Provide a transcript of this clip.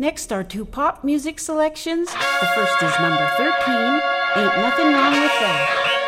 Next are two pop music selections. The first is number 13, Ain't Nothing Wrong With That.